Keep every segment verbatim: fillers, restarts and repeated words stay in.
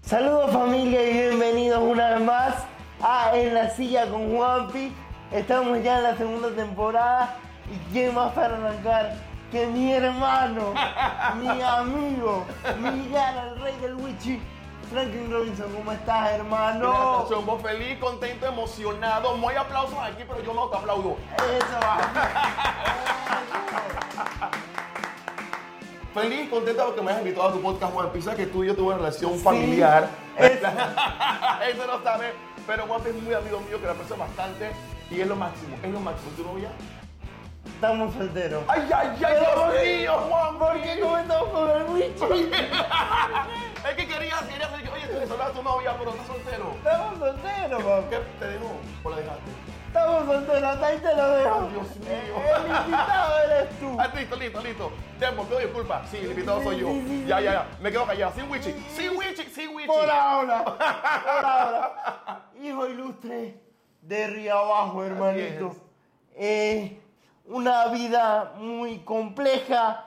Saludos familia y bienvenidos una vez más a En la Silla con Juanpi. Estamos ya en la segunda temporada y ¿quién más para arrancar que mi hermano, mi amigo, Miguel, el rey del Wichi, Franklin Robinson? ¿Cómo estás, hermano? Gracias, vos feliz, contento, emocionado. Muy aplausos aquí, pero yo no te aplaudo. Eso va. Feliz, contento porque me has invitado a tu podcast, Juanpi. Sabes que tú y yo tuvimos una relación familiar. Eso. Eso lo sabes. Pero Juanpi es muy amigo mío, que lo aprecio bastante. Y es lo máximo, es lo máximo. ¿Tu novia? Estamos solteros. ¡Ay, ay, ay! ¡Dios mío, Juan! ¿Por qué comenzamos con el Wichi? Es que quería, quería decir que, oye, tú eres tu novia, pero estás soltero. Estamos solteros, papá. ¿Qué te dejó o la dejaste? Estamos solteros, hasta ahí te lo dejo. Ay, Dios mío. El invitado eres tú. Ah, listo, listo, listo. Demo, pido disculpas. Sí, el invitado soy yo. Sí, sí, sí, Ya, sí. ya, ya. Me quedo callado. Sin Wichi. Sin Wichi, sin Wichi. Por ahora, por ahora. Hijo ilustre de Río Abajo, hermanito. Así Eh, una vida muy compleja,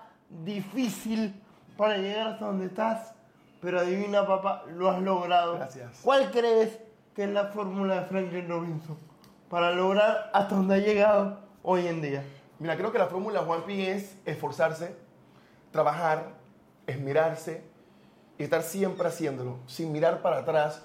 difícil para llegar hasta donde estás. Pero adivina, papá, lo has logrado. Gracias. ¿Cuál crees que es la fórmula de Franklin Robinson para lograr hasta donde ha llegado hoy en día? Mira, creo que la fórmula, Juanpi, es esforzarse, trabajar, esmerarse y estar siempre haciéndolo, sin mirar para atrás,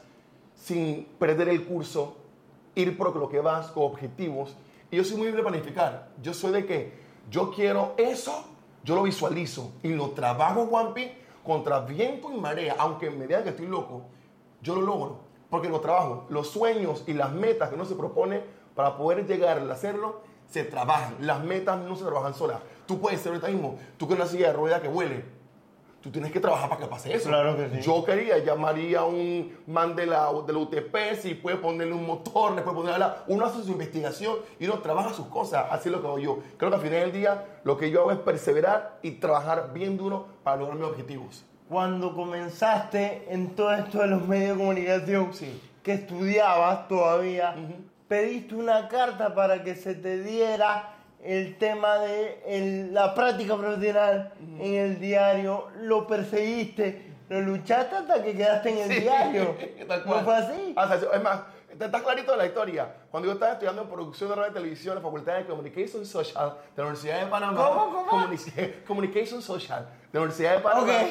sin perder el curso, ir por lo que vas, con objetivos. Y yo soy muy de planificar. Yo soy de que yo quiero eso, yo lo visualizo y lo trabajo, Juanpi, contra viento y marea. Aunque me digan que estoy loco, yo lo logro. Porque lo trabajo. Los sueños y las metas que uno se propone para poder llegar a hacerlo, se trabajan. Las metas no se trabajan solas. Tú puedes ser ahorita mismo, tú que una silla de rueda que huele, tú tienes que trabajar para que pase eso. Claro que sí. Yo quería, llamaría a un man de la, de la U T P, si puede ponerle un motor, le puede ponerle la... Uno hace su investigación y uno trabaja sus cosas. Así es lo que hago yo. Creo que al final del día, lo que yo hago es perseverar y trabajar bien duro para lograr mis objetivos. Cuando comenzaste en todo esto de los medios de comunicación, Sí. que estudiabas todavía, Ujú. pediste una carta para que se te diera el tema de el- la práctica profesional en el diario, lo perseguiste, lo luchaste hasta que quedaste en el Sí, diario. tal cual. ¿No fue así? O sea, es más, estás clarito de la historia. Cuando yo estaba estudiando en producción de radio y televisión en la Facultad de Communication Social de la Universidad de Panamá. ¿Cómo, cómo? Comuni- Communication Social de la Universidad de Panamá. Ok.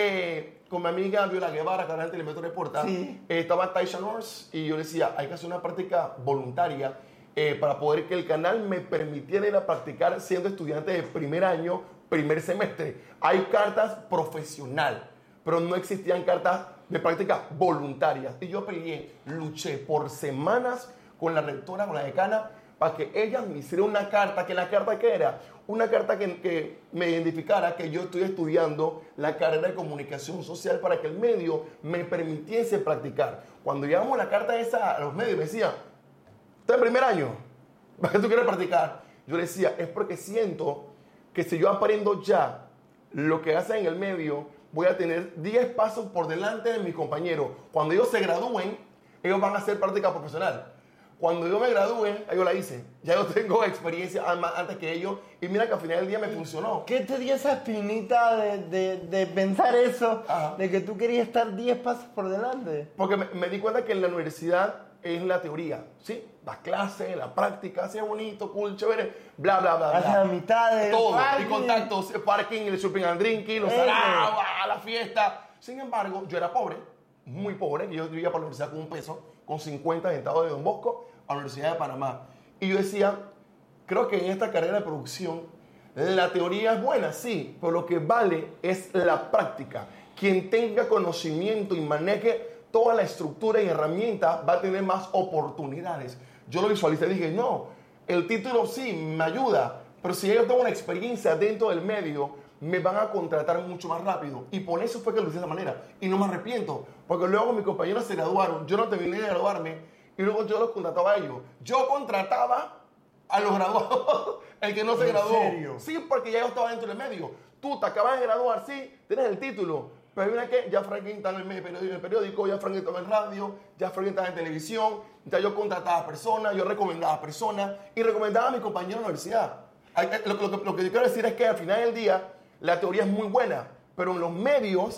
Eh, con mi amiga Viola Guevara, que ahora en Telemetro Reporta, Sí. eh, estaba Taisha Norris y yo le decía, hay que hacer una práctica voluntaria eh, para poder que el canal me permitiera ir a practicar siendo estudiante de primer año, primer semestre. Hay cartas profesional, pero no existían cartas de práctica voluntarias. Y yo peleé, luché por semanas con la rectora, con la decana, para que ella me hiciera una carta, que la carta que era, una carta que, que me identificara que yo estoy estudiando la carrera de comunicación social para que el medio me permitiese practicar. Cuando llevamos la carta esa a los medios, me decían, ¿estás en primer año? ¿Para qué tú quieres practicar? Yo le decía, es porque siento que si yo aprendo ya lo que hacen en el medio, voy a tener diez pasos por delante de mis compañeros. Cuando ellos se gradúen, ellos van a hacer práctica profesional. Cuando yo me gradúe, yo la hice. Ya yo tengo experiencia antes que ellos. Y mira que al final del día me funcionó. ¿Qué te dio esa espinita de, de, de pensar eso, Ajá. de que tú querías estar diez pasos por delante? Porque me, me di cuenta que en la universidad es la teoría, ¿sí? La clase, la práctica, así es bonito, cool, chévere, bla, bla, bla, Las bla. amistades, Todo. parking. Y contactos, parking, el shopping and drinking, los Eso. saraos, la fiesta. Sin embargo, yo era pobre, muy pobre. Yo vivía para la universidad con un peso, con cincuenta centavos de Don Bosco, a la Universidad de Panamá. Y yo decía, creo que en esta carrera de producción, la teoría es buena, sí, pero lo que vale es la práctica. Quien tenga conocimiento y maneje toda la estructura y herramientas va a tener más oportunidades. Yo lo visualicé y dije, no, el título sí me ayuda, pero si yo tengo una experiencia dentro del medio, me van a contratar mucho más rápido. Y por eso fue que lo hice de esa manera. Y no me arrepiento, porque luego mis compañeros se graduaron, yo no terminé de graduarme, y luego yo los contrataba a ellos. Yo contrataba a los graduados, el que no se ¿En graduó. serio? Sí, porque ya yo estaba dentro del medio. Tú te acabas de graduar, sí, tienes el título. Pero mira que ya Franklin está en el periódico, en el periódico, ya Franklin está en radio, ya Franklin está en televisión. Ya yo contrataba a personas, yo recomendaba a personas y recomendaba a mis compañeros de la universidad. Lo, lo, lo que yo quiero decir es que al final del día la teoría es muy buena, pero en los medios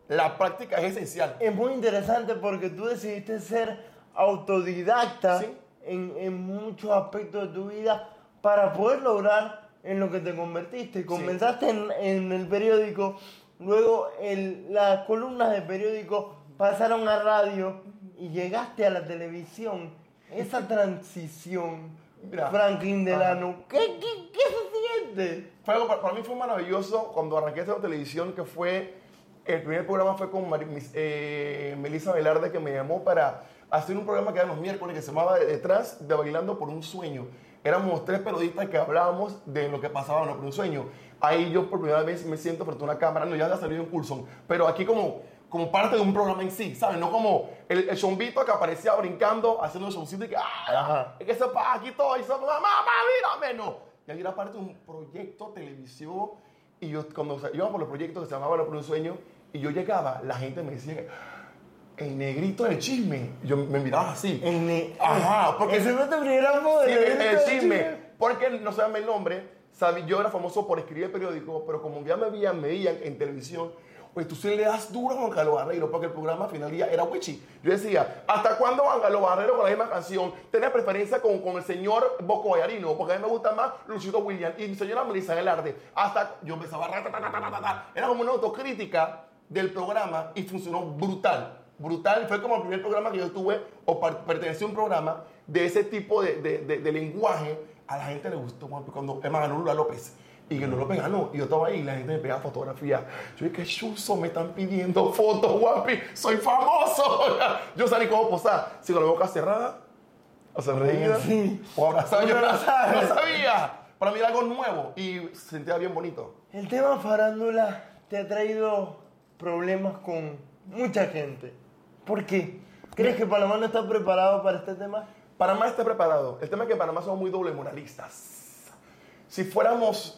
la práctica es esencial. Es muy interesante porque tú decidiste ser autodidacta Sí. en, en muchos aspectos de tu vida para poder lograr en lo que te convertiste. Comenzaste en, en el periódico, luego el, las columnas de periódico pasaron a radio y llegaste a la televisión. Esa transición, Mira, Franklin Delano, ajá. ¿qué, qué, qué se siente? Fue algo, para, para mí fue maravilloso cuando arranqué esta televisión, que fue, el primer programa fue con Mari- mis- eh, Melissa Velarde, que me llamó para hacer un programa que era los miércoles, que se llamaba Detrás de Bailando por un Sueño. Éramos tres periodistas que hablábamos de lo que pasaba en por un sueño. Ahí yo por primera vez me siento frente a una cámara, no, ya había salido en Coulson, pero aquí como, como parte de un programa en sí, ¿sabes? No como el, el chombito que aparecía brincando, haciendo el showcito y que, ¡ah! Ajá. Es que se pasa aquí todo, y se mamá, mamá, mírame, no. Y ahí era parte de un proyecto televisivo, y yo cuando íbamos por los proyectos que se llamaba Lo por un Sueño, y yo llegaba, la gente me decía que, el negrito del chisme, yo me miraba así. En ne- Ajá, porque ese fue tu primer amor. sí, el, negrito el del chisme, porque no se llama el nombre, sabí, yo era famoso por escribir periódico, pero como ya me veían, me veían en televisión, pues tú sí le das duro a Juan Carlos Barreiro, porque el programa al final del día era Wichi. Yo decía, ¿hasta cuándo Juan Carlos Barreiro con la misma canción tenía preferencia con, con el señor Bocco Vallarino? Porque a mí me gusta más Luisito Williams y mi señora Melissa Velarde. Hasta yo empezaba, a era como una autocrítica del programa y funcionó brutal. Brutal, fue como el primer programa que yo tuve, o pertenecí a un programa de ese tipo de, de, de, de lenguaje. A la gente le gustó, cuando Emma ganó Lula López. Y que no lo ganó. Y yo estaba ahí y la gente me pegaba fotografías. Yo dije, qué chuzo, me están pidiendo fotos, guapi. Soy famoso. Yo salí como posada. Si con la boca cerrada, o sonreída, Sí. o abrazado. Yo Uno no, no sabe. no sabía. Para mí era algo nuevo y se sentía bien bonito. El tema farándula te ha traído problemas con mucha gente. ¿Por qué? ¿Crees que Panamá no está preparado para este tema? Panamá está preparado. El tema es que en Panamá somos muy doble moralistas. Si fuéramos,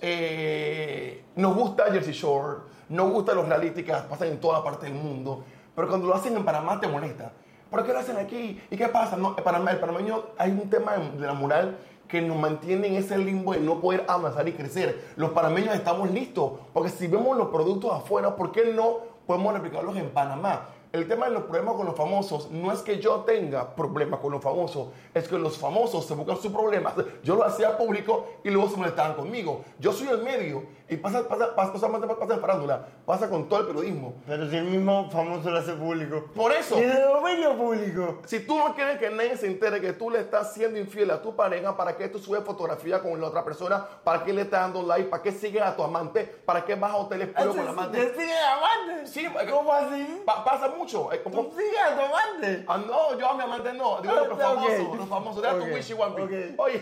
eh, nos gusta Jersey Shore, nos gustan los reality que pasan en toda parte del mundo, pero cuando lo hacen en Panamá te molesta. ¿Por qué lo hacen aquí? ¿Y qué pasa? No, en Panamá, el panameño, hay un tema de la moral que nos mantiene en ese limbo de no poder avanzar y crecer. Los panameños estamos listos, porque si vemos los productos afuera, ¿por qué no podemos replicarlos en Panamá? El tema de los problemas con los famosos no es que yo tenga problemas con los famosos, es que los famosos se buscan sus problemas. Yo lo hacía público y luego se molestaban conmigo. Yo soy el medio y pasa, pasa, pasa, pasa, pasa en farándula, pasa con todo el periodismo. Pero si el mismo famoso lo hace público. Por eso, Y de dominio público. si tú no quieres que nadie se entere que tú le estás siendo infiel a tu pareja, ¿para qué tú subes fotografía con la otra persona? ¿Para qué le estás dando like? ¿Para qué sigues a tu amante? ¿Para qué vas a hoteles puros con la amante? ¿Te sigue amante? Sí, ¿Cómo así? Pa- pasa mucho. Eh, como- ¿Tú sigues a tu amante? Ah, no, yo a mi amante no. Digo, Ah, los ok. famosos, los famosos. Deja Ok, tu wishy wampi. ok. Oye,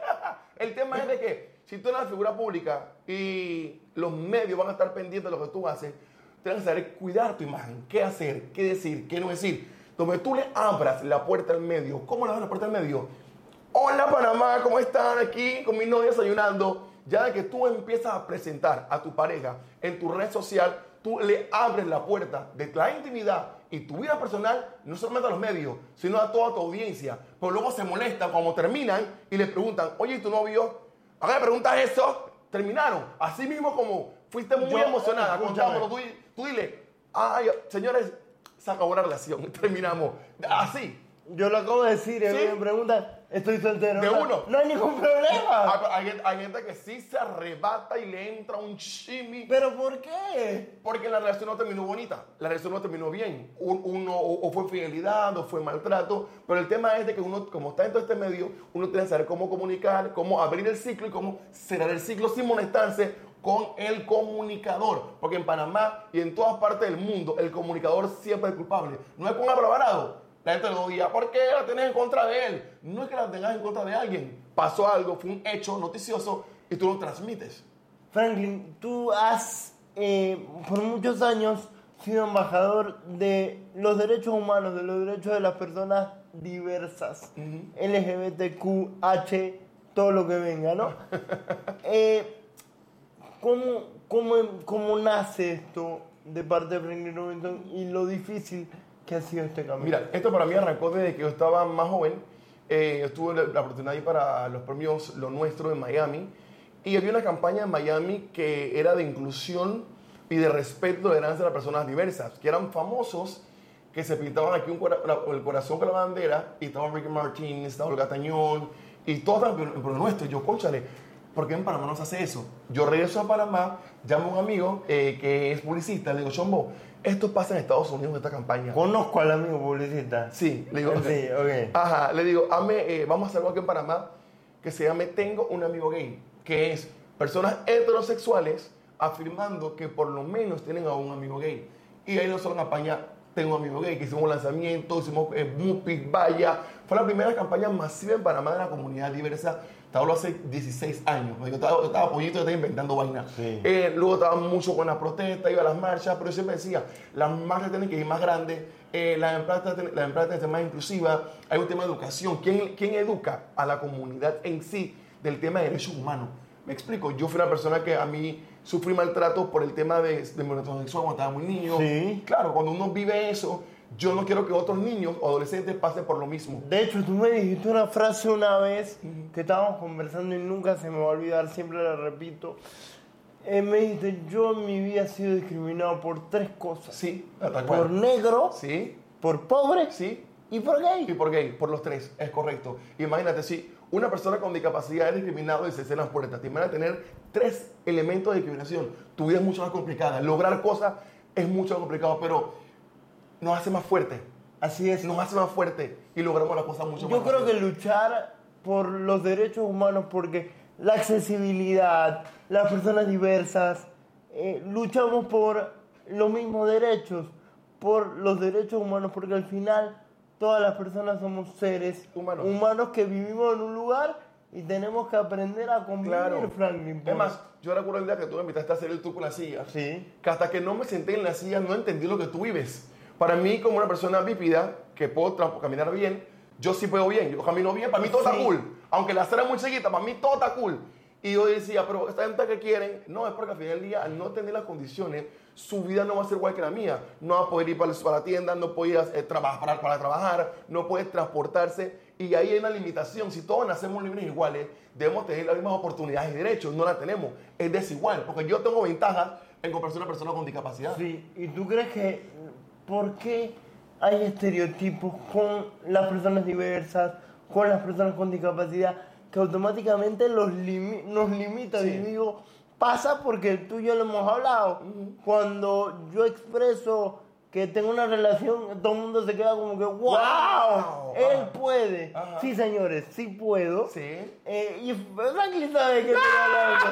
el tema es de que si tú eres una figura pública y los medios van a estar pendientes de lo que tú haces, tienes que saber cuidar tu imagen. ¿Qué hacer? ¿Qué decir? ¿Qué no decir? Donde tú le abras la puerta al medio. ¿Cómo le abres la puerta al medio? Hola Panamá, ¿cómo están? Aquí con mi novia desayunando. Ya de que tú empiezas a presentar a tu pareja en tu red social, tú le abres la puerta de la intimidad y tu vida personal, no solamente a los medios, sino a toda tu audiencia. Pero luego se molestan cuando terminan y le preguntan, oye, ¿y tu novio? ¿A qué le preguntas eso? Terminaron. Así mismo como fuiste muy Yo, emocionada, escúchame. contámoslo, tú, tú dile, ay, señores, se acabó la relación, terminamos. Así. Yo lo acabo de decir, y a mí Sí. me preguntan, estoy soltero. De no, uno. No hay ningún problema. Hay, hay gente- hay gente que sí se arrebata y le entra un shimmy. ¿Pero por qué? Porque la relación no terminó bonita, la relación no terminó bien. Un- Uno o, o fue infidelidad o fue maltrato, pero el tema es de que uno, como está en todo este medio, uno tiene que saber cómo comunicar, cómo abrir el ciclo y cómo cerrar el ciclo sin molestarse con el comunicador. Porque en Panamá y en todas partes del mundo, el comunicador siempre es culpable. No es con Alvarado. La gente lo odia, ¿por qué la tenés en contra de él? No es que la tengas en contra de alguien. Pasó algo, fue un hecho noticioso y tú lo transmites. Franklin, tú has eh, por muchos años sido embajador de los derechos humanos, de los derechos de las personas diversas, L G B T Q, H, todo lo que venga, ¿no? eh, ¿cómo, cómo, ¿Cómo nace esto de parte de Franklin Robinson y lo difícil que ha sido este camino? Mira, esto para mí arrancó desde que yo estaba más joven. Eh, yo tuve la, la oportunidad de ir para los premios Lo Nuestro en Miami. Y había una campaña en Miami que era de inclusión y de respeto y tolerancia a las personas diversas, que eran famosos, que se pintaban aquí un cora el corazón con la bandera, y estaba Ricky Martin, estaba Olga Tañón, y todo por lo nuestro. Y yo, cónchale, ¿por qué en Panamá no se hace eso? Yo regreso a Panamá, llamo a un amigo eh, que es publicista, le digo, Chombo, esto pasa en Estados Unidos, esta campaña. Conozco al amigo publicista. Sí, le digo, sí, ok. Ajá, le digo, eh, vamos a hacer algo aquí en Panamá que se llame Tengo un amigo gay, que es personas heterosexuales afirmando que por lo menos tienen a un amigo gay. Y ahí no solo campaña Tengo un amigo gay, que hicimos un lanzamiento, hicimos eh, Mupis, Vaya. Fue la primera campaña masiva en Panamá de la comunidad diversa. Te hablo hace dieciséis años. Yo estaba, yo estaba pollito, yo estaba inventando vainas. Sí. Eh, luego estaba mucho con la protesta, iba a las marchas, pero yo siempre decía, las marchas tienen que ir más grandes, eh, las empresas la empresa tienen que ser más inclusivas. Hay un tema de educación. ¿Quién, ¿Quién educa a la comunidad en sí del tema de derechos humanos? Me explico, yo fui una persona que a mí sufrí maltrato por el tema de, de mi orientación sexual cuando estaba muy niño. Sí. Claro, cuando uno vive eso, yo no quiero que otros niños o adolescentes pasen por lo mismo. De hecho, tú me dijiste una frase una vez que estábamos conversando y nunca se me va a olvidar, siempre la repito. Eh, me dijiste, yo en mi vida he sido discriminado por tres cosas. Sí, tal cual. Por negro, Sí, por pobre sí. y por gay. Y por gay, por los tres, es correcto. Imagínate, si una persona con discapacidad es discriminada y se cierran las puertas, te van a tener tres elementos de discriminación. Tu vida es mucho más complicada. Lograr cosas es mucho más complicado, pero nos hace más fuerte. Así es. Nos hace más fuerte y logramos las cosas mucho Yo más creo que fácil. luchar por los derechos humanos, porque la accesibilidad, las personas diversas, eh, luchamos por los mismos derechos, por los derechos humanos, porque al final todas las personas somos seres Humanos. humanos que vivimos en un lugar y tenemos que aprender a convivir, Claro. Franklin. Es más, yo recuerdo el día que tú me invitaste a hacer el tour con la silla. Sí. Que hasta que no me senté en la silla no entendí lo que tú vives. Para mí, como una persona bípida, que puedo tra- caminar bien, yo sí puedo bien, yo camino bien, para mí todo Sí. está cool. Aunque la acera es muy chiquita, para mí todo está cool. Y yo decía, pero esta gente que quieren, no, es porque al final del día, al no tener las condiciones, su vida no va a ser igual que la mía. No va a poder ir para, para la tienda, no puede ir a, eh, trabajar, para, para trabajar, no puede transportarse. Y ahí hay una limitación. Si todos nacemos libres iguales, debemos tener las mismas oportunidades y derechos. No las tenemos. Es desigual. Porque yo tengo ventajas en comparación a una persona con discapacidad. Sí, ¿y tú crees que por qué hay estereotipos con las personas diversas, con las personas con discapacidad, que automáticamente los limi- nos limita? Sí. Y digo, pasa porque tú y yo lo hemos hablado. Ujú. Cuando yo expreso que tengo una relación, todo el mundo se queda como que, ¡wow! ¡Wow! Él Ajá. puede. Ajá. Sí, señores, sí puedo. Sí. Eh, y Franklin sabe que estoy hablando.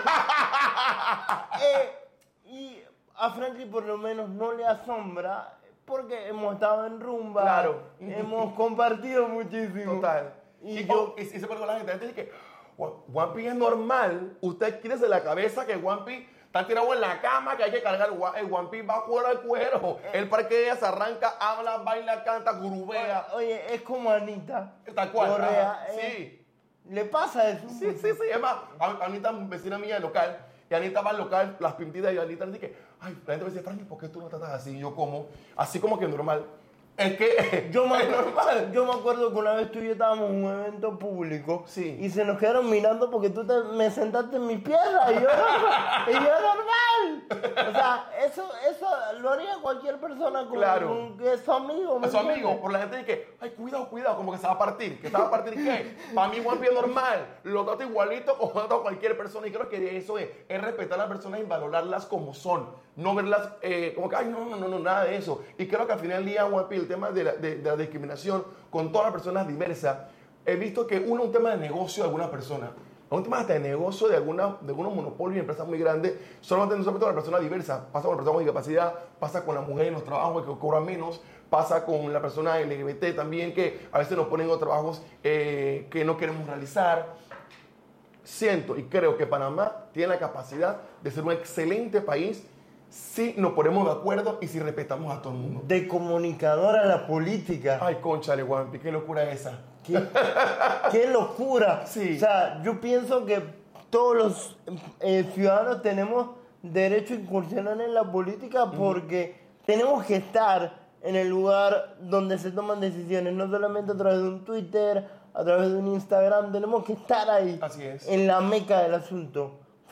eh, y a Franklin por lo menos no le asombra porque hemos estado en rumba, Claro. hemos compartido muchísimo. Total. Y, Y, yo, oh, y, y se pone con la gente. La gente dice que Juanpi es normal. Usted quítese la cabeza que Juanpi está tirado en la cama, que hay que cargar. Gua- El Juanpi va fuera del cuero. El parque se arranca, habla, baila, canta, gurubea. oye, es como Anita Tal cual. Correa, Ajá, eh, sí. le pasa eso. Sí, sí, sí. Es más, a- Anita, vecina mía del local, y Anita va al local, las pintitas, y Anita le dice, ay, la gente me dice, Frankie, ¿por qué tú no tratas así? Y yo como, así como que normal. Es que Yo me, es acuerdo, normal. yo me acuerdo que una vez tú y yo estábamos en un evento público Sí. y se nos quedaron mirando porque tú te, me sentaste en mi pierna y yo, y yo normal. O sea, eso, eso lo haría cualquier persona con, Claro. con que es su amigo. ¿me A su amigo, entiendes? por la gente dice que, ay, cuidado, cuidado, como que se va a partir, que se va a partir, ¿qué? Para mí, Juanpi es normal, lo trato igualito como trato a cualquier persona, y creo que eso es, es respetar a las personas y valorarlas como son, no verlas eh, como que, ay, no, no, no, no, nada de eso. Y creo que al final del día, Juanpi, el tema de la, de, de la discriminación con todas las personas diversas, he visto que uno es un tema de negocio de alguna persona. Es un tema hasta de negocio de, alguna, de algunos monopolios y empresas muy grandes, solamente no solamente con la persona diversa, pasa con la persona con discapacidad, pasa con la mujer en los trabajos que cobran menos, pasa con la persona L G B T también, que a veces nos ponen en trabajos eh, que no queremos realizar. Siento y creo que Panamá tiene la capacidad de ser un excelente país si nos ponemos de acuerdo y si respetamos a todo el mundo. De comunicador a la política. Ay, conchale, Juanpi, qué locura es esa. ¿Qué, qué locura. Sí. O sea, yo pienso que todos los eh, ciudadanos tenemos derecho a incursionar en la política porque tenemos que estar en el lugar donde se toman decisiones, no solamente a través de un Twitter, a través de un Instagram, tenemos que estar ahí, Así es. en la meca del asunto.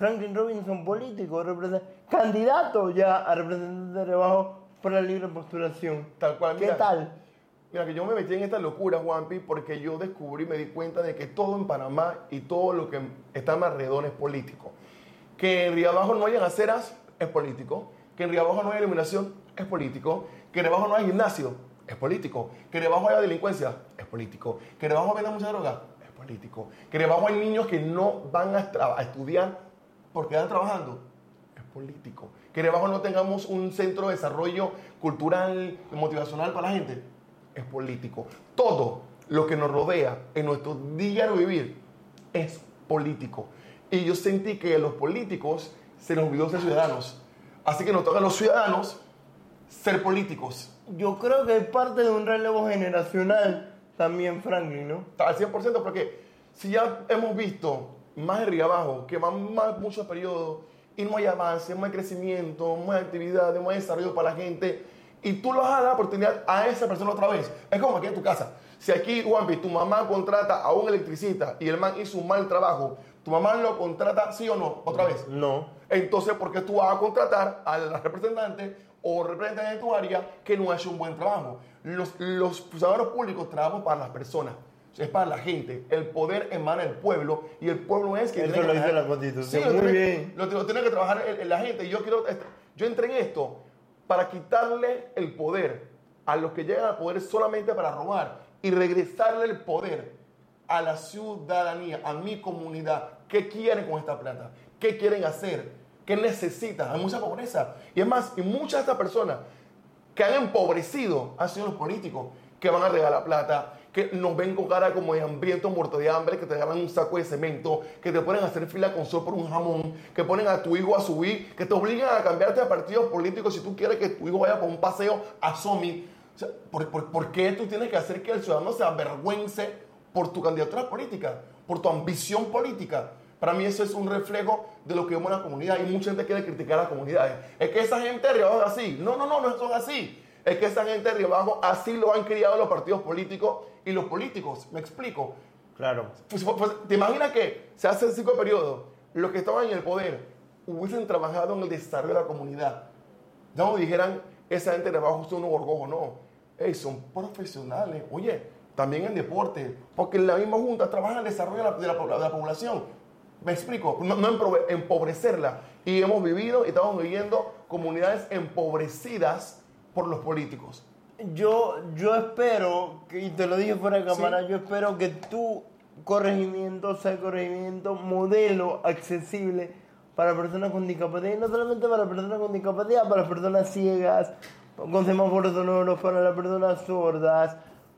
Franklin Robinson, político, represent- candidato ya a representante de Rebajo por la libre postulación. Tal cual, ¿Qué mira. tal? Mira, que yo me metí en esta locura, Juanpi, porque yo descubrí, me di cuenta de que todo en Panamá y todo lo que está a mi alrededor es político. Que en Riabajo no hayan aceras es político. Que en Riabajo no haya iluminación es político. Que en Riabajo no haya gimnasio es político. Que en Riabajo haya delincuencia es político. Que en Riabajo venda mucha droga es político. Que en Riabajo hay niños que no van a, tra- a estudiar porque están trabajando es político. Que en Riabajo no tengamos un centro de desarrollo cultural y motivacional para la gente es político. Todo lo que nos rodea en nuestro diario vivir es político. Y yo sentí que a los políticos se nos olvidó ser ciudadanos. Así que nos toca a los ciudadanos ser políticos. Yo creo que es parte de un relevo generacional también, Franklin, ¿no? Al cien por ciento, porque si ya hemos visto más de arriba abajo, que van más muchos periodos y no hay avance, no hay crecimiento, no hay actividad, no hay desarrollo para la gente, y tú le vas a dar la oportunidad a esa persona otra vez. Es como aquí en tu casa. Si aquí, Juanpi, tu mamá contrata a un electricista y el man hizo un mal trabajo, ¿tu mamá lo contrata sí o no otra vez? No. Entonces, ¿por qué tú vas a contratar al representante o representante de tu área que no ha hecho un buen trabajo? Los, los funcionarios públicos trabajamos para las personas. Es para la gente. El poder emana del pueblo y el pueblo es quien Eso tiene lo que dice trabajar. la Constitución. Sí, lo Muy tiene, bien. Lo, lo tiene que trabajar en, en la gente. Y yo quiero, yo entré en esto para quitarle el poder a los que llegan al poder solamente para robar y regresarle el poder a la ciudadanía, a mi comunidad. ¿Qué quieren con esta plata? ¿Qué quieren hacer? ¿Qué necesitan? Hay mucha pobreza. Y es más, y muchas de estas personas que han empobrecido han sido los políticos que van a regalar plata, que nos ven con cara como de hambrientos, muertos de hambre, que te regalan un saco de cemento, que te ponen a hacer fila con sol por un jamón, que ponen a tu hijo a subir, que te obligan a cambiarte de partidos políticos si tú quieres que tu hijo vaya por un paseo a Somi. O sea, ¿por, por, ¿por qué tú tienes que hacer que el ciudadano se avergüence por tu candidatura política, por tu ambición política? Para mí eso es un reflejo de lo que vemos en la comunidad y mucha gente quiere criticar a las comunidades. Es que esa gente de arriba abajo es así. No, no, no, no son así. Es que esa gente de arriba abajo así lo han criado los partidos políticos y los políticos. ¿Me explico? Claro. Pues, pues, ¿te imaginas que se hace cinco periodos, los que estaban en el poder hubiesen trabajado en el desarrollo de la comunidad? Ya no dijeran, esa gente de abajo son unos gorgojos, no. Ey, son profesionales. Oye, también en deporte, porque en la misma junta trabajan en el desarrollo de la, de la, de la población. Me explico, no, no empobrecerla. Y hemos vivido y estamos viviendo comunidades empobrecidas por los políticos. Yo, yo espero, que- y te lo dije fuera de cámara, Sí. yo espero que tu corregimiento sea el corregimiento modelo accesible para personas con discapacidad, y no solamente para personas con discapacidad, para las personas ciegas, con semáforos sonoros, para las personas sordas,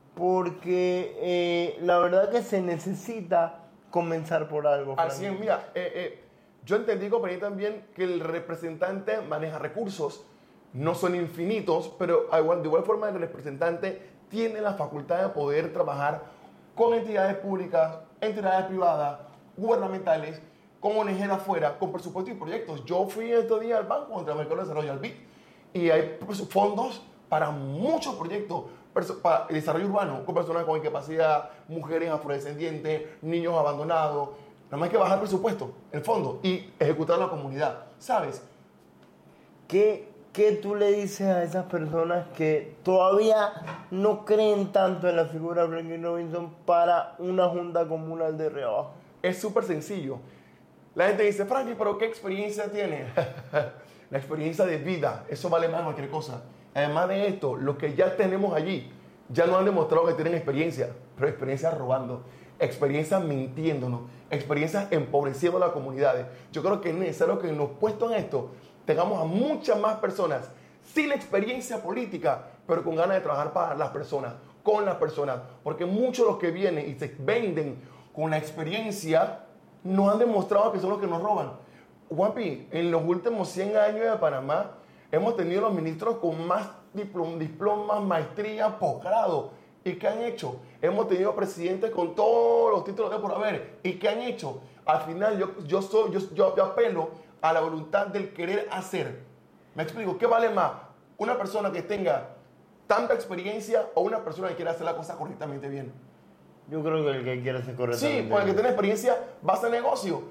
porque eh, la verdad que se necesita comenzar por algo. Así Frank. es, mira, eh, eh, yo entendí, comprendí también que el representante maneja recursos, no son infinitos, pero igual- de igual forma el representante tiene la facultad de poder trabajar con entidades públicas, entidades privadas, gubernamentales, con O N G de afuera, con presupuesto y proyectos. Yo fui estos días al Banco Interamericano de Desarrollo, al B I D, y hay pues, fondos para muchos proyectos, perso- para el desarrollo urbano, con personas con discapacidad, mujeres afrodescendientes, niños abandonados. Nada más hay que bajar el presupuesto, el fondo, y ejecutar la comunidad, ¿sabes? ¿Qué, ¿Qué tú le dices a esas personas que todavía no creen tanto en la figura de Franklin Robinson para una junta comunal de Rebajo? Es súper sencillo. La gente dice, Franklin, pero ¿qué experiencia tiene? La experiencia de vida, eso vale más que cualquier cosa. Además de esto, los que ya tenemos allí, ya nos han demostrado que tienen experiencia, pero experiencia robando, experiencia mintiéndonos, experiencia empobreciendo a las comunidades. Yo creo que es necesario que en los puestos en esto tengamos a muchas más personas sin experiencia política, pero con ganas de trabajar para las personas, con las personas. Porque muchos de los que vienen y se venden con la experiencia nos han demostrado que son los que nos roban. Juanpi, en los últimos cien años de Panamá hemos tenido los ministros con más diplom- diplomas, maestrías, posgrado. ¿Y qué han hecho? Hemos tenido presidentes con todos los títulos de por haber. ¿Y qué han hecho? Al final yo, yo, soy, yo, yo, yo apelo a la voluntad del querer hacer. ¿Me explico? ¿Qué vale más? ¿Una persona que tenga tanta experiencia o una persona que quiera hacer la cosa correctamente bien? Yo creo que el que quiera hacer correctamente. Sí, porque el que tiene experiencia va a hacer negocio.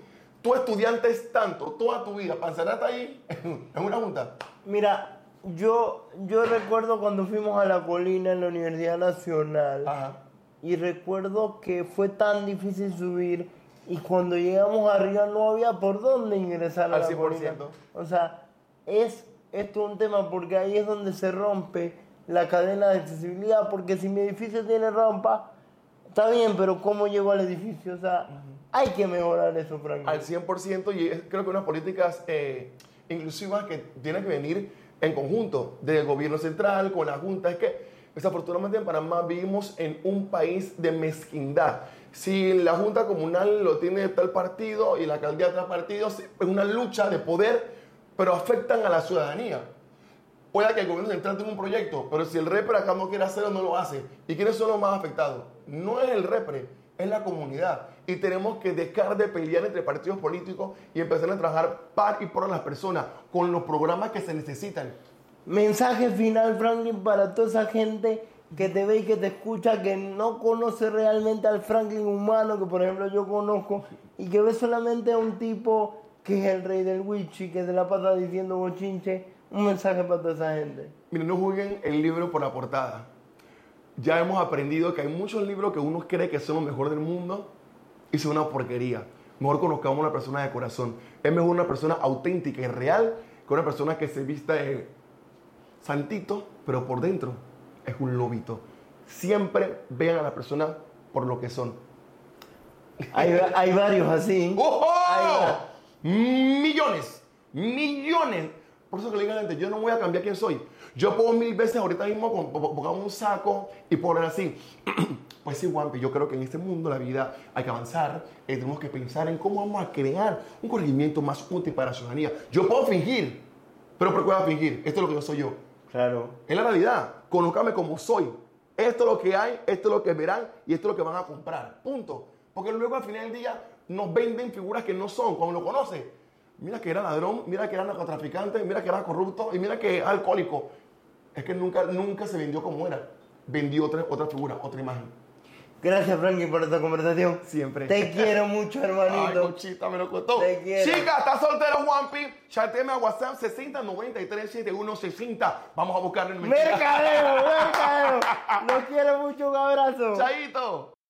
tú estudiantes tanto, toda tu vida, para encerrarte ahí en una junta. Mira, yo, yo recuerdo cuando fuimos a la colina en la Universidad Nacional. Ajá. Y recuerdo que fue tan difícil subir y cuando llegamos arriba no había por dónde ingresar a Al la cien por colina. ciento. O sea, es esto un tema porque ahí es donde se rompe la cadena de accesibilidad, porque si mi edificio tiene rampa, está bien, pero ¿cómo llego al edificio? O sea, uh-huh. hay que mejorar eso, Frank. Al cien por ciento, y es, creo que unas políticas eh, inclusivas que tienen que venir en conjunto del gobierno central con la Junta. Es que desafortunadamente en Panamá vivimos en un país de mezquindad. Si la Junta Comunal lo tiene tal partido y la alcaldía de tal partido, es una lucha de poder, pero afectan a la ciudadanía. Puede que el gobierno central tenga un proyecto, pero si el repre acá no quiere hacerlo, no lo hace. ¿Y quiénes son los más afectados? No es el repre, es la comunidad. Y tenemos que dejar de pelear entre partidos políticos y empezar a trabajar par y por las personas con los programas que se necesitan. Mensaje final, Franklin, para toda esa gente que te ve y que te escucha, que no conoce realmente al Franklin humano, que por ejemplo yo conozco, y que ve solamente a un tipo que es el rey del wichi, que se la pasa diciendo bochinche. Un mensaje para toda esa gente. Miren, no juzguen el libro por la portada. Ya hemos aprendido que hay muchos libros que uno cree que son los mejores del mundo y son una porquería. Mejor conozcamos a una persona de corazón. Es mejor una persona auténtica y real que una persona que se vista de santito, pero por dentro es un lobito. Siempre vean a la persona por lo que son. Hay, hay varios así. ¡Oh! Hay millones, millones. Por eso que le digan a la gente, yo no voy a cambiar quién soy. Yo puedo mil veces ahorita mismo pongan un saco y poner así. Pues sí, Juanpi, yo creo que en este mundo la vida hay que avanzar. Eh, tenemos que pensar en cómo vamos a crear un corregimiento más útil para la ciudadanía. Yo puedo fingir, pero ¿por qué voy a fingir? Esto es lo que yo soy yo. Claro. Es la realidad. Conózcame como soy. Esto es lo que hay, esto es lo que verán y esto es lo que van a comprar. Punto. Porque luego al final del día nos venden figuras que no son, cuando lo conoces. Mira que era ladrón, mira que era narcotraficante, mira que era corrupto y mira que es alcohólico. Es que nunca, nunca se vendió como era. Vendió otra, otra figura, otra imagen. Gracias, Frankie, por esta conversación. Siempre. Te quiero mucho, hermanito. Ay, Conchita, me lo contó. Te quiero. Chica, ¿estás soltero, Juanpi? Chateme a WhatsApp sesenta noventa y tres setenta y uno sesenta. Vamos a buscarlo en el ¡Mercadeo, mercadeo! Los quiero mucho, un abrazo. Chaito.